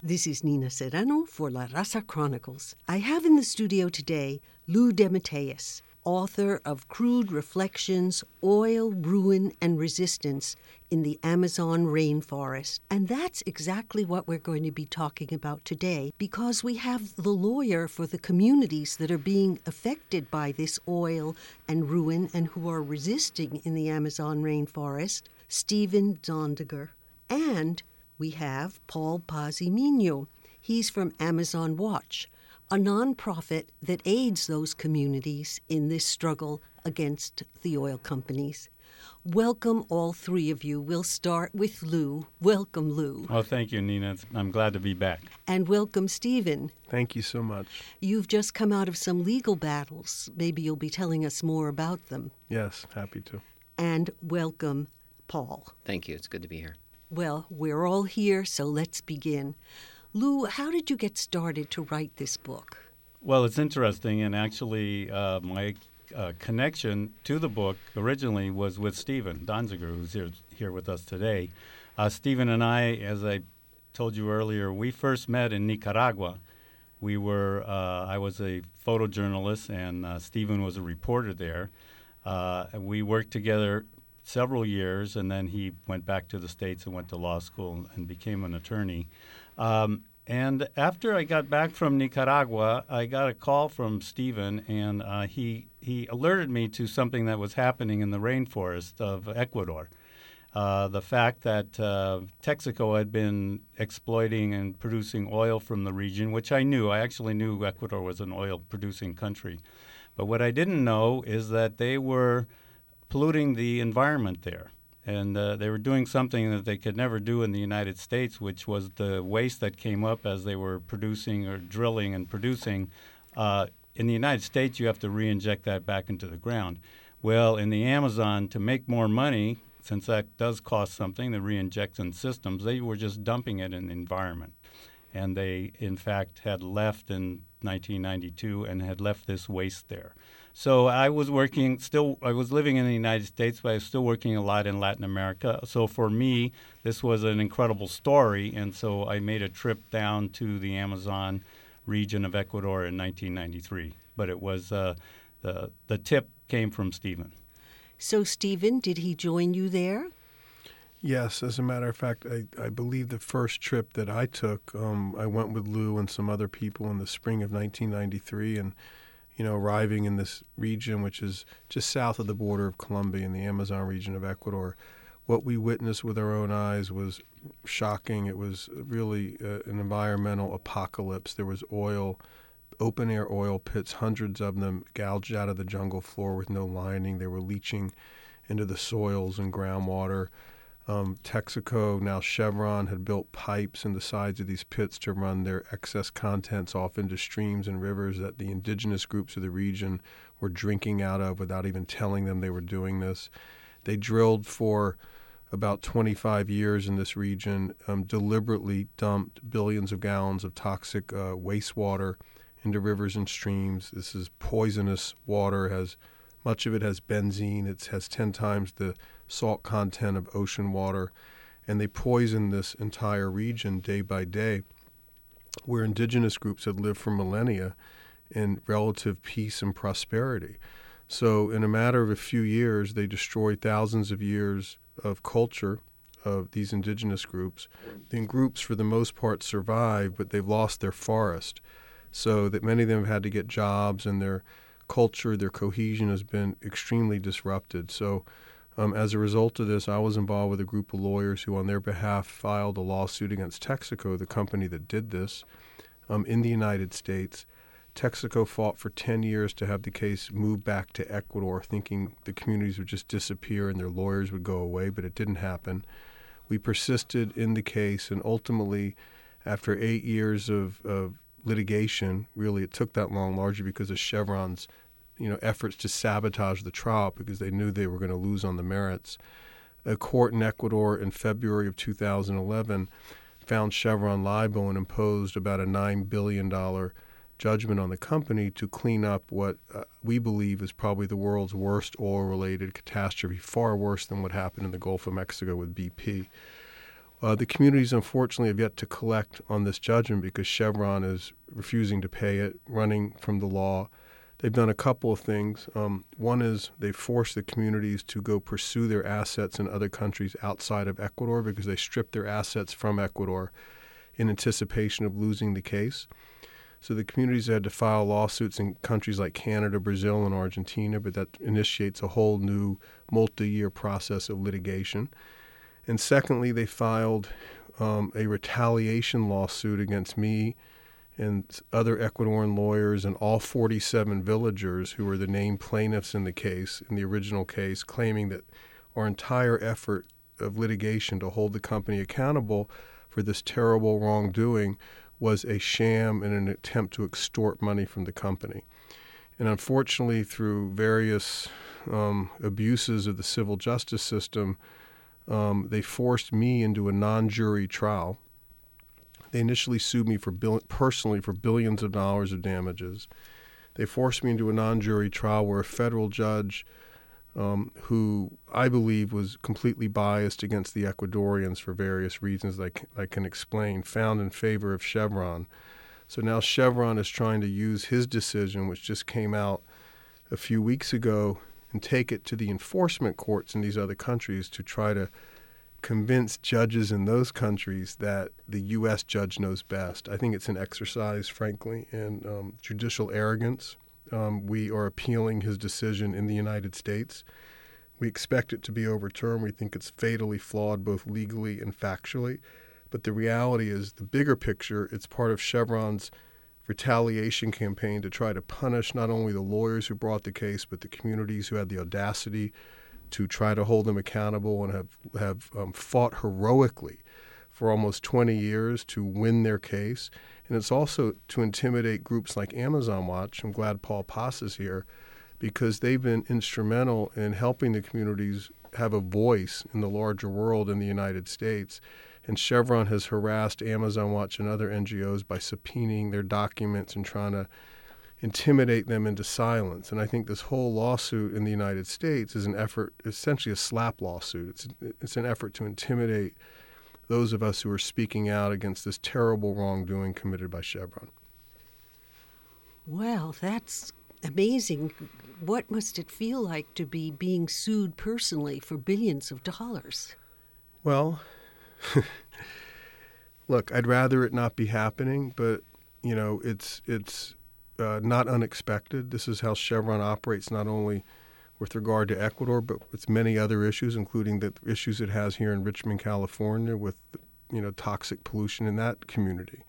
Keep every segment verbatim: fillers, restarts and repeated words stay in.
This is Nina Serrano for La Raza Chronicles. I have in the studio today Lou DeMatteis, author of Crude Reflections, Oil, Ruin, and Resistance in the Amazon Rainforest. And that's exactly what we're going to be talking about today, because we have the lawyer for the communities that are being affected by this oil and ruin and who are resisting in the Amazon Rainforest, Stephen Zondiger. And we have Paul Pazimiño. He's from Amazon Watch, a nonprofit that aids those communities in this struggle against the oil companies. Welcome, all three of you. We'll start with Lou. Welcome, Lou. Well, thank you, Nina. I'm glad to be back. And welcome, Stephen. Thank you so much. You've just come out of some legal battles. Maybe you'll be telling us more about them. Yes, happy to. And welcome, Paul. Thank you. It's good to be here. Well, we're all here, so let's begin. Lou, how did you get started to write this book? Well, it's interesting, and actually uh, my uh, connection to the book originally was with Stephen Donziger, who's here, here with us today. Uh, Stephen and I, as I told you earlier, we first met in Nicaragua. We were, uh, I was a photojournalist, and uh, Stephen was a reporter there. Uh, we worked together several years, and then he went back to the States and went to law school and became an attorney. Um, and after I got back from Nicaragua, I got a call from Stephen, and uh, he he alerted me to something that was happening in the rainforest of Ecuador. Uh, the fact that uh, Texaco had been exploiting and producing oil from the region, which I knew. I actually knew Ecuador was an oil-producing country. But what I didn't know is that they were polluting the environment there. And uh, they were doing something that they could never do in the United States, which was the waste that came up as they were producing or drilling and producing. Uh, in the United States, you have to re-inject that back into the ground. Well, in the Amazon, to make more money, since that does cost something, the re-injection systems, they were just dumping it in the environment. And they, in fact, had left in nineteen ninety-two and had left this waste there. So I was working still, I was living in the United States, but I was still working a lot in Latin America. So for me, this was an incredible story. And so I made a trip down to the Amazon region of Ecuador in nineteen ninety-three. But it was, uh, the, the tip came from Stephen. So, Stephen, did he join you there? Yes, as a matter of fact, I, I believe the first trip that I took, um, I went with Lou and some other people in the spring of nineteen ninety-three, and you know, arriving in this region, which is just south of the border of Colombia in the Amazon region of Ecuador, what we witnessed with our own eyes was shocking. It was really uh, an environmental apocalypse. There was oil, open-air oil pits, hundreds of them gouged out of the jungle floor with no lining. They were leaching into the soils and groundwater. Um, Texaco, now Chevron, had built pipes in the sides of these pits to run their excess contents off into streams and rivers that the indigenous groups of the region were drinking out of without even telling them they were doing this. They drilled for about twenty-five years in this region, um, deliberately dumped billions of gallons of toxic uh, wastewater into rivers and streams. This is poisonous water, has much of it has benzene. It has ten times the salt content of ocean water, and they poisoned this entire region day by day, where indigenous groups had lived for millennia in relative peace and prosperity. So in a matter of a few years, they destroyed thousands of years of culture of these indigenous groups. The groups, for the most part, survived, but they've lost their forest, so that many of them have had to get jobs, and their culture, their cohesion has been extremely disrupted. So um, as a result of this, I was involved with a group of lawyers who on their behalf filed a lawsuit against Texaco, the company that did this, um, in the United States. Texaco fought for ten years to have the case moved back to Ecuador, thinking the communities would just disappear and their lawyers would go away, but it didn't happen. We persisted in the case, and ultimately, after eight years of, of litigation, really it took that long largely because of Chevron's you know, efforts to sabotage the trial because they knew they were going to lose on the merits. A court in Ecuador in February of two thousand eleven found Chevron liable and imposed about a nine billion dollars judgment on the company to clean up what uh, we believe is probably the world's worst oil-related catastrophe, far worse than what happened in the Gulf of Mexico with B P. Uh, the communities, unfortunately, have yet to collect on this judgment because Chevron is refusing to pay it, running from the law. They've done a couple of things. Um, one is they've forced the communities to go pursue their assets in other countries outside of Ecuador because they stripped their assets from Ecuador in anticipation of losing the case. So the communities had to file lawsuits in countries like Canada, Brazil, and Argentina, but that initiates a whole new multi-year process of litigation. And secondly, they filed um, a retaliation lawsuit against me and other Ecuadorian lawyers and all forty-seven villagers who were the named plaintiffs in the case, in the original case, claiming that our entire effort of litigation to hold the company accountable for this terrible wrongdoing was a sham and an attempt to extort money from the company. And unfortunately, through various um, abuses of the civil justice system, um, they forced me into a non-jury trial. They initially sued me for bill- personally for billions of dollars of damages. They forced me into a non-jury trial where a federal judge, um, who I believe was completely biased against the Ecuadorians for various reasons I can, I can explain, found in favor of Chevron. So now Chevron is trying to use his decision, which just came out a few weeks ago, and take it to the enforcement courts in these other countries to try to convince judges in those countries that the U S judge knows best. I think it's an exercise, frankly, in um, judicial arrogance. Um, we are appealing his decision in the United States. We expect it to be overturned. We think it's fatally flawed both legally and factually. But the reality is, the bigger picture, it's part of Chevron's retaliation campaign to try to punish not only the lawyers who brought the case, but the communities who had the audacity to try to hold them accountable and have, have um, fought heroically for almost twenty years to win their case. And it's also to intimidate groups like Amazon Watch. I'm glad Paul Pass is here because they've been instrumental in helping the communities have a voice in the larger world in the United States. And Chevron has harassed Amazon Watch and other N G Os by subpoenaing their documents and trying to intimidate them into silence. And I think this whole lawsuit in the United States is an effort, essentially a slap lawsuit. It's, it's an effort to intimidate those of us who are speaking out against this terrible wrongdoing committed by Chevron. Well, that's amazing. What must it feel like to be being sued personally for billions of dollars? Well, look, I'd rather it not be happening, but, you know, it's it's uh, not unexpected. This is how Chevron operates, not only with regard to Ecuador, but with many other issues, including the issues it has here in Richmond, California, with, you know, toxic pollution in that community.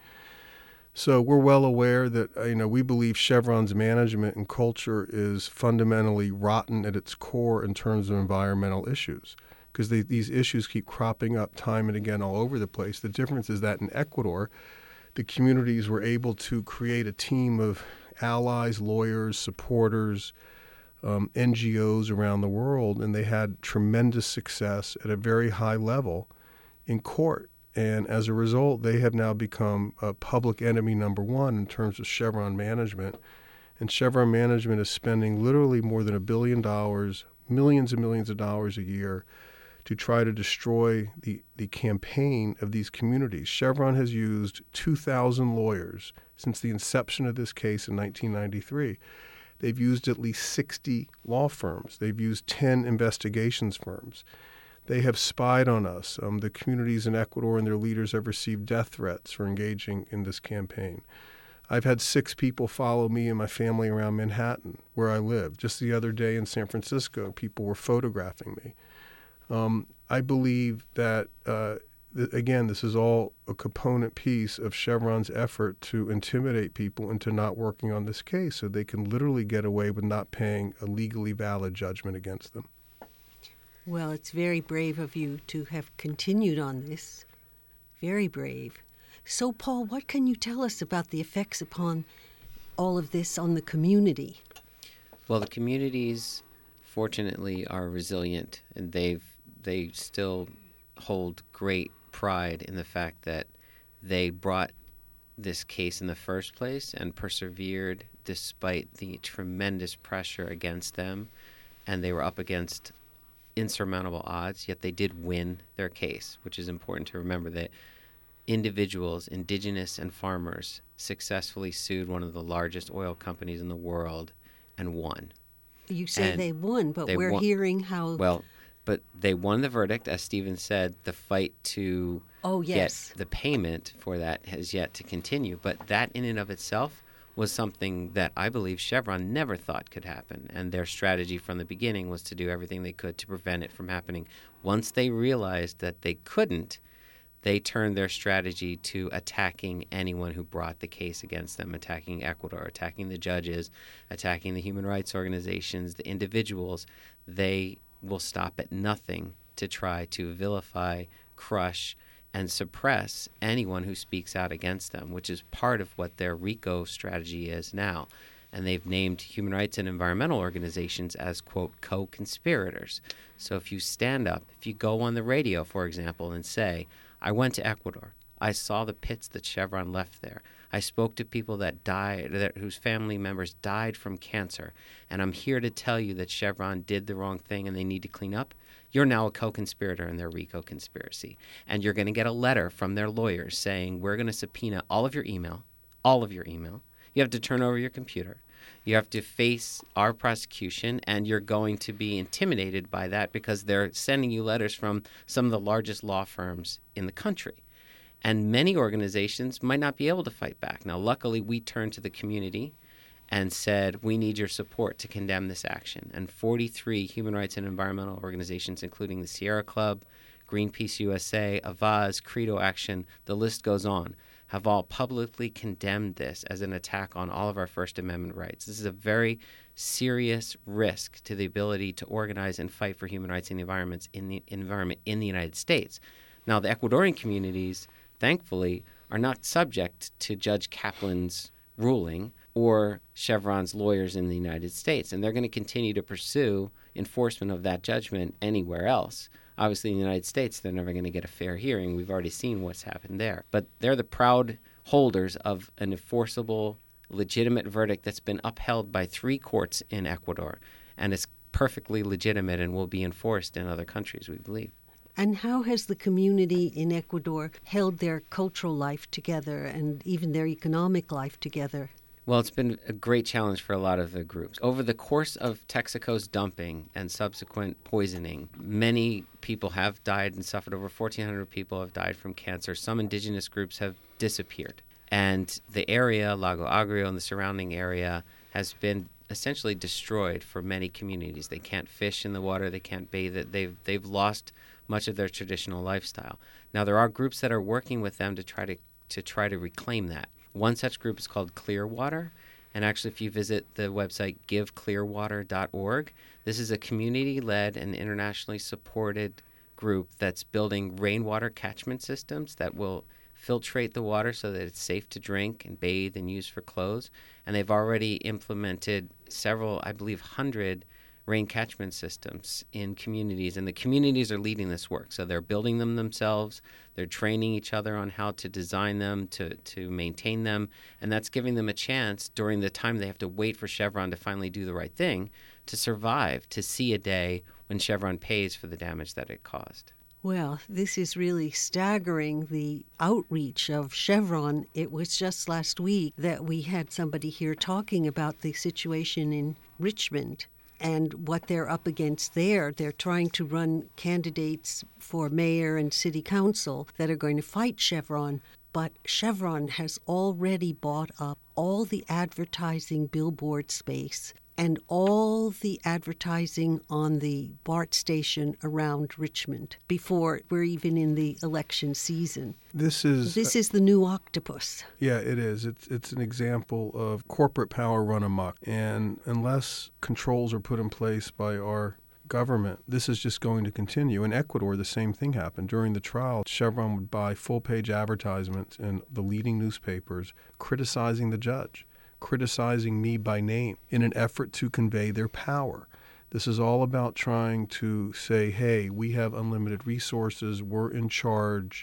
So we're well aware that, you know, we believe Chevron's management and culture is fundamentally rotten at its core in terms of environmental issues, because these issues keep cropping up time and again all over the place. The difference is that in Ecuador, the communities were able to create a team of allies, lawyers, supporters, um, N G Os around the world, and they had tremendous success at a very high level in court. And as a result, they have now become a public enemy number one in terms of Chevron management. And Chevron management is spending literally more than a billion dollars, millions and millions of dollars a year to try to destroy the, the campaign of these communities. Chevron has used two thousand lawyers since the inception of this case in nineteen ninety-three. They've used at least sixty law firms. They've used ten investigations firms. They have spied on us. Um, the communities in Ecuador and their leaders have received death threats for engaging in this campaign. I've had six people follow me and my family around Manhattan, where I live. Just the other day in San Francisco, people were photographing me. Um, I believe that, uh, th- again, this is all a component piece of Chevron's effort to intimidate people into not working on this case so they can literally get away with not paying a legally valid judgment against them. Well, it's very brave of you to have continued on this. Very brave. So, Paul, what can you tell us about the effects upon all of this on the community? Well, the communities, fortunately, are resilient, and they've they still hold great pride in the fact that they brought this case in the first place and persevered despite the tremendous pressure against them, and they were up against insurmountable odds, yet they did win their case, which is important to remember that individuals, indigenous and farmers, successfully sued one of the largest oil companies in the world and won. You say And they won, but they we're won- hearing how... Well, but they won the verdict. As Stephen said, the fight to oh, yes. get the payment for that has yet to continue. But that in and of itself was something that I believe Chevron never thought could happen. And their strategy from the beginning was to do everything they could to prevent it from happening. Once they realized that they couldn't, they turned their strategy to attacking anyone who brought the case against them, attacking Ecuador, attacking the judges, attacking the human rights organizations, the individuals. They will stop at nothing to try to vilify, crush, and suppress anyone who speaks out against them, which is part of what their RICO strategy is now. And they've named human rights and environmental organizations as, quote, co-conspirators. So if you stand up, if you go on the radio, for example, and say, I went to Ecuador, I saw the pits that Chevron left there, I spoke to people that died, that, whose family members died from cancer, and I'm here to tell you that Chevron did the wrong thing and they need to clean up, you're now a co-conspirator in their RICO conspiracy. And you're going to get a letter from their lawyers saying, we're going to subpoena all of your email, all of your email. You have to turn over your computer. You have to face our prosecution, and you're going to be intimidated by that because they're sending you letters from some of the largest law firms in the country. And many organizations might not be able to fight back. Now, luckily, we turned to the community and said, we need your support to condemn this action. And forty-three human rights and environmental organizations, including the Sierra Club, Greenpeace U S A, Avaz, Credo Action, the list goes on, have all publicly condemned this as an attack on all of our First Amendment rights. This is a very serious risk to the ability to organize and fight for human rights and environments in the environment in the United States. Now, the Ecuadorian communities, thankfully, are not subject to Judge Kaplan's ruling or Chevron's lawyers in the United States, and they're going to continue to pursue enforcement of that judgment anywhere else. Obviously, in the United States, they're never going to get a fair hearing. We've already seen what's happened there. But they're the proud holders of an enforceable, legitimate verdict that's been upheld by three courts in Ecuador, and it's perfectly legitimate and will be enforced in other countries, we believe. And how has the community in Ecuador held their cultural life together and even their economic life together? Well, it's been a great challenge for a lot of the groups. Over the course of Texaco's dumping and subsequent poisoning, many people have died and suffered. Over fourteen hundred people have died from cancer. Some indigenous groups have disappeared. And the area, Lago Agrio and the surrounding area, has been essentially destroyed for many communities. They can't fish in the water. They can't bathe it. They've, they've lost much of their traditional lifestyle. Now, there are groups that are working with them to try to, to try to reclaim that. One such group is called Clearwater, and actually if you visit the website give clearwater dot org, this is a community-led and internationally supported group that's building rainwater catchment systems that will filtrate the water so that it's safe to drink and bathe and use for clothes. And they've already implemented several, I believe, hundred rain catchment systems in communities, and the communities are leading this work. So they're building them themselves, they're training each other on how to design them, to, to maintain them, and that's giving them a chance during the time they have to wait for Chevron to finally do the right thing to survive, to see a day when Chevron pays for the damage that it caused. Well, this is really staggering, the outreach of Chevron. It was just last week that we had somebody here talking about the situation in Richmond and what they're up against there. They're trying to run candidates for mayor and city council that are going to fight Chevron. But Chevron has already bought up all the advertising billboard space and all the advertising on the BART station around Richmond before we're even in the election season. This is This is the new octopus. Yeah, it is. It's it's an example of corporate power run amok. And unless controls are put in place by our government, this is just going to continue. In Ecuador, the same thing happened. During the trial, Chevron would buy full-page advertisements in the leading newspapers criticizing the judge, criticizing me by name in an effort to convey their power. This is all about trying to say, hey, we have unlimited resources, we're in charge,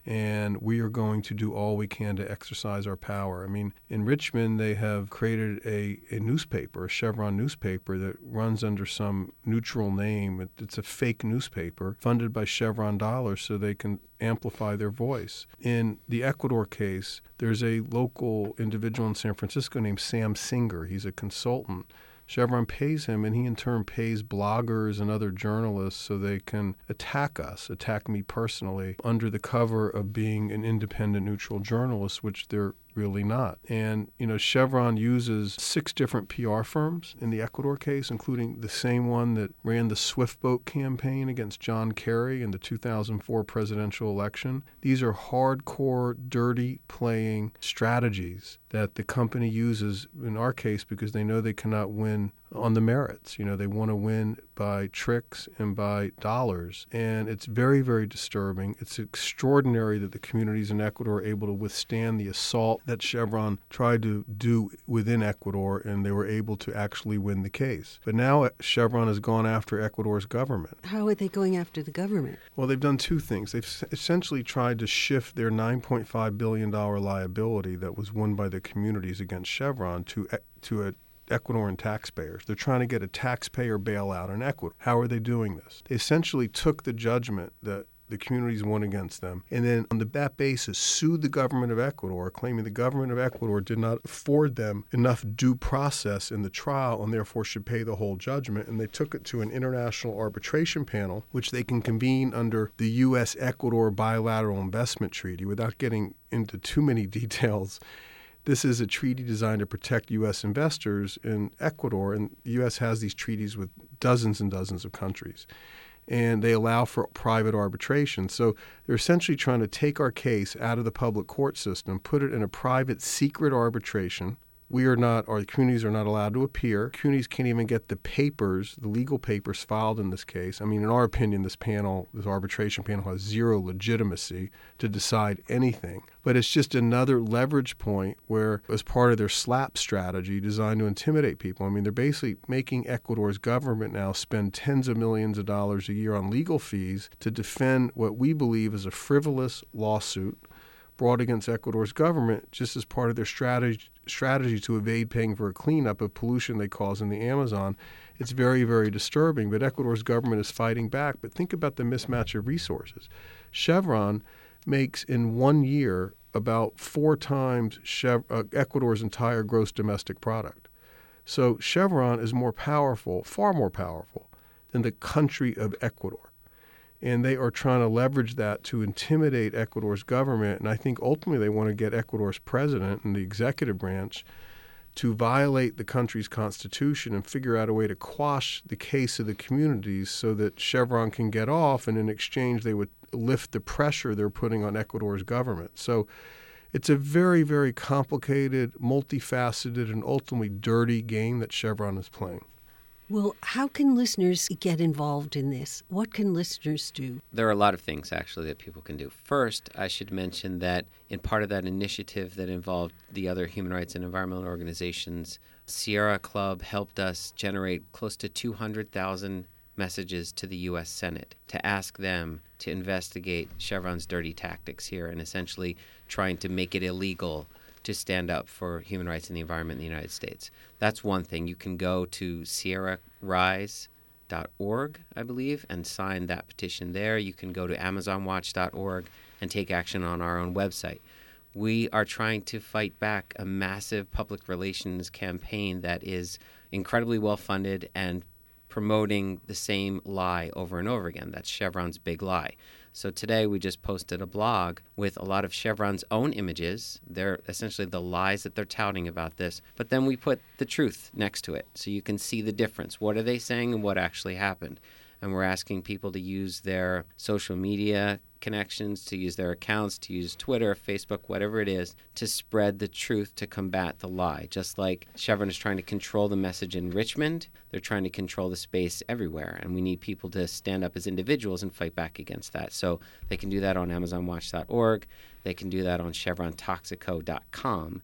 and we are going to do all we can to exercise our power. I mean, in Richmond, they have created a, a newspaper, a Chevron newspaper that runs under some neutral name. It, it's a fake newspaper funded by Chevron dollars so they can amplify their voice. In the Ecuador case, there's a local individual in San Francisco named Sam Singer. He's a consultant. Chevron pays him, and he in turn pays bloggers and other journalists so they can attack us, attack me personally, under the cover of being an independent, neutral journalist, which they're really not. And, you know, Chevron uses six different P R firms in the Ecuador case, including the same one that ran the Swift Boat campaign against John Kerry in the two thousand four presidential election. These are hardcore, dirty playing strategies that the company uses, in our case, because they know they cannot win on the merits. You know, they want to win by tricks and by dollars. And it's very, very disturbing. It's extraordinary that the communities in Ecuador are able to withstand the assault that Chevron tried to do within Ecuador, and they were able to actually win the case. But now Chevron has gone after Ecuador's government. How are they going after the government? Well, they've done two things. They've essentially tried to shift their nine point five billion dollars liability that was won by the communities against Chevron to to a Ecuadorian taxpayers. They're trying to get a taxpayer bailout in Ecuador. How are they doing this? They essentially took the judgment that the communities won against them, and then on the, that basis sued the government of Ecuador, claiming the government of Ecuador did not afford them enough due process in the trial and therefore should pay the whole judgment. And they took it to an international arbitration panel, which they can convene under the U S Ecuador Bilateral Investment Treaty. Without getting into too many details, this is a treaty designed to protect U S investors in Ecuador, and the U S has these treaties with dozens and dozens of countries, and they allow for private arbitration. So they're essentially trying to take our case out of the public court system, put it in a private, secret arbitration. We are not, our communities are not allowed to appear. Communities can't even get the papers, the legal papers filed in this case. I mean, in our opinion, this panel, this arbitration panel has zero legitimacy to decide anything. But it's just another leverage point where, as part of their SLAP strategy designed to intimidate people, I mean, they're basically making Ecuador's government now spend tens of millions of dollars a year on legal fees to defend what we believe is a frivolous lawsuit brought against Ecuador's government, just as part of their strategy strategy to evade paying for a cleanup of pollution they cause in the Amazon. It's very, very disturbing, but Ecuador's government is fighting back. But think about the mismatch of resources. Chevron makes in one year about four times Chev- uh, Ecuador's entire gross domestic product. So Chevron is more powerful, far more powerful, than the country of Ecuador. And they are trying to leverage that to intimidate Ecuador's government. And I think ultimately they want to get Ecuador's president and the executive branch to violate the country's constitution and figure out a way to quash the case of the communities so that Chevron can get off, and in exchange they would lift the pressure they're putting on Ecuador's government. So it's a very, very complicated, multifaceted, and ultimately dirty game that Chevron is playing. Well, how can listeners get involved in this? What can listeners do? There are a lot of things, actually, that people can do. First, I should mention that in part of that initiative that involved the other human rights and environmental organizations, Sierra Club helped us generate close to two hundred thousand messages to the U S Senate to ask them to investigate Chevron's dirty tactics here and essentially trying to make it illegal to stand up for human rights and the environment in the United States. That's one thing. You can go to sierra rise dot org, I believe, and sign that petition there. You can go to amazon watch dot org and take action on our own website. We are trying to fight back a massive public relations campaign that is incredibly well-funded and promoting the same lie over and over again. That's Chevron's big lie. So today we just posted a blog with a lot of Chevron's own images. They're essentially the lies that they're touting about this. But then we put the truth next to it so you can see the difference. What are they saying and what actually happened? And we're asking people to use their social media connections, to use their accounts, to use Twitter, Facebook, whatever it is, to spread the truth, to combat the lie. Just like Chevron is trying to control the message in Richmond, they're trying to control the space everywhere. And we need people to stand up as individuals and fight back against that. So they can do that on amazon watch dot org. They can do that on chevron toxico dot com.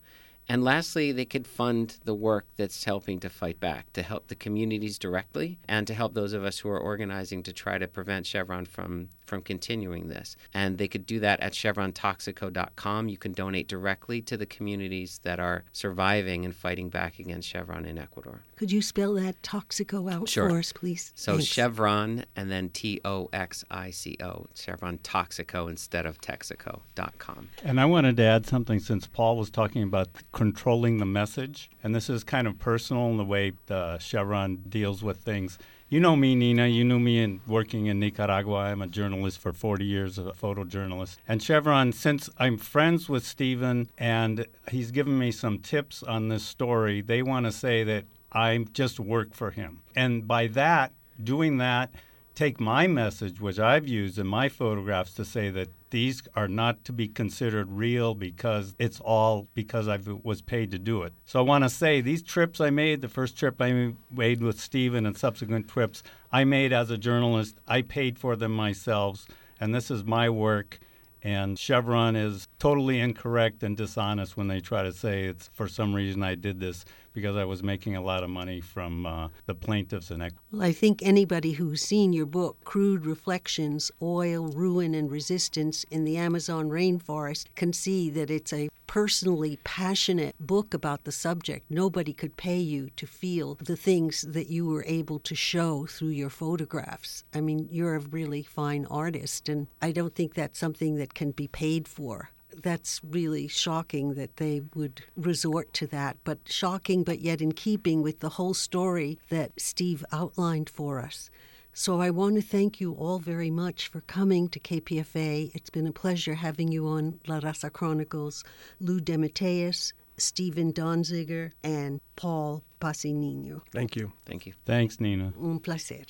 And lastly, they could fund the work that's helping to fight back, to help the communities directly, and to help those of us who are organizing to try to prevent Chevron from, from continuing this. And they could do that at chevron toxico dot com. You can donate directly to the communities that are surviving and fighting back against Chevron in Ecuador. Could you spell that Toxico out Sure. for us, please? So Thanks. Chevron and then T O X I C O, Chevron Toxico instead of Texaco dot com. And I wanted to add something since Paul was talking about controlling the message. And this is kind of personal in the way uh, Chevron deals with things. You know me, Nina. You knew me in working in Nicaragua. I'm a journalist for forty years, a photojournalist. And Chevron, since I'm friends with Stephen and he's given me some tips on this story, they want to say that I just work for him. And by that, doing that, take my message, which I've used in my photographs, to say that these are not to be considered real because it's all because I was paid to do it. So I want to say these trips I made, the first trip I made with Stephen and subsequent trips, I made as a journalist. I paid for them myself, and this is my work. And Chevron is totally incorrect and dishonest when they try to say it's for some reason I did this because I was making a lot of money from uh, the plaintiffs in Ecuador. Well, I think anybody who's seen your book, Crude Reflections, Oil, Ruin, and Resistance in the Amazon Rainforest, can see that it's a personally passionate book about the subject. Nobody could pay you to feel the things that you were able to show through your photographs. I mean, you're a really fine artist, and I don't think that's something that can be paid for. That's really shocking that they would resort to that, but shocking, but yet in keeping with the whole story that Steve outlined for us. So I want to thank you all very much for coming to K P F A. It's been a pleasure having you on La Raza Chronicles. Lou DeMatteis, Stephen Donziger, and Paul Pasinino. Thank you. Thank you. Thanks, Nina. Un placer.